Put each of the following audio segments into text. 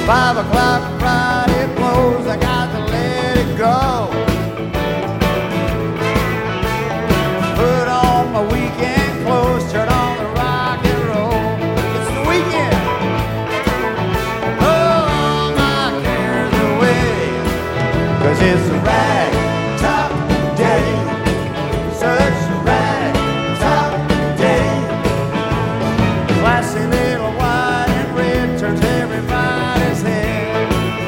5 o'clock Friday blows, I got to let it go. Put on my weekend clothes, turn on the rock and roll. It's the weekend. Oh, my cares away, 'cause it's a ragtop day. Such a ragtop day. Classy little white and red turns everybody's head.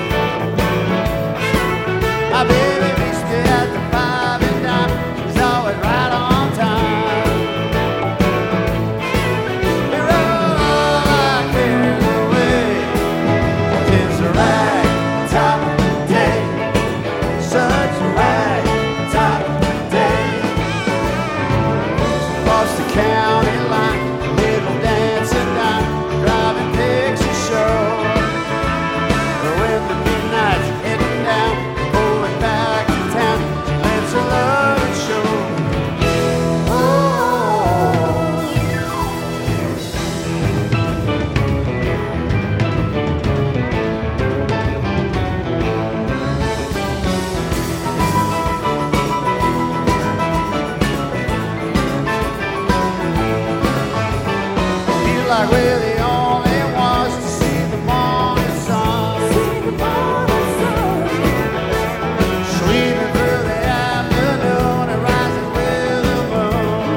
My baby meets me at the 5 and dime. She's always right on time. We roll all our cares away. It's a ragtop day. Such a ragtop day. Across the county line, little dancing night, driving picture show. When the midnight's heading down, going back to town, let's a love and show. Feel like we're the only ones to see the morning sun. Sleeping through the afternoon and rising with the moon.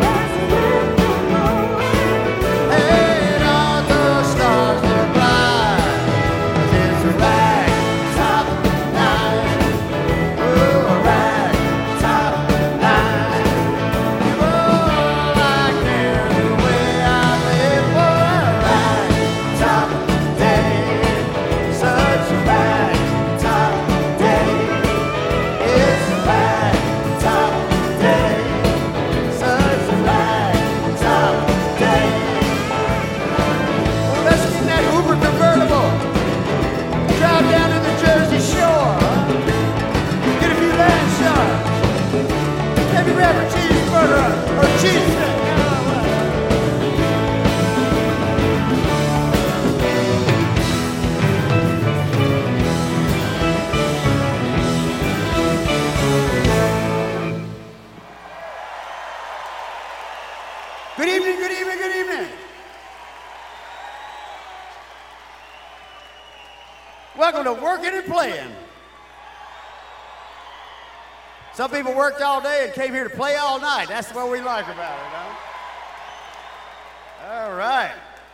Hey, don't those stars look bright? 'Cause it's a ragtop night. Oh, a ragtop night. Oh, I care the way I live for a ragtop day. Such a ragtop day. It's a ragtop day. Such a ragtop day. Well, let's get in that Uber convertible. Drive down to the Jersey Shore. Get a few land shots. Maybe grab a cheeseburger or a cheesesteak. Good evening, good evening, good evening. Welcome to Working and Playing. Some people worked all day and came here to play all night. That's what we like about it, huh? All right.